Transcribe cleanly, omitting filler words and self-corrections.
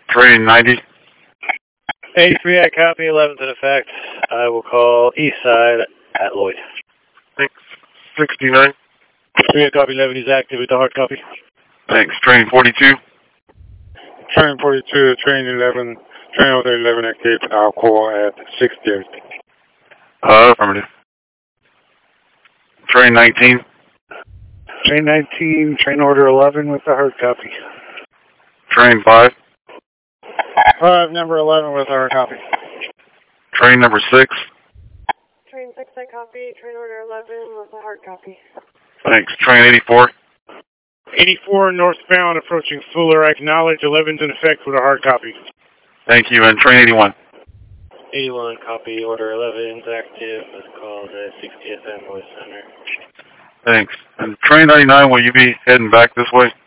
Train 90. 83, I copy, 11's in effect. I will call east side at Lloyd. Thanks. 69. 3, copy, 11 is active with the hard copy. Thanks. Train 42. Train 42, train 11, train order 11 active, I'll call at 60. Affirmative. Train 19. Train 19, train order 11 with the hard copy. Train 5. 5, number 11 with our copy. Train number 6. Train 6, I copy. Train order 11 with a hard copy. Thanks. Train 84. 84 northbound approaching Fuller, acknowledge 11's in effect with a hard copy. Thank you. And train 81. 81, copy, order 11's active. Let's call the 60th Amboy Center. Thanks. And train 99, will you be heading back this way?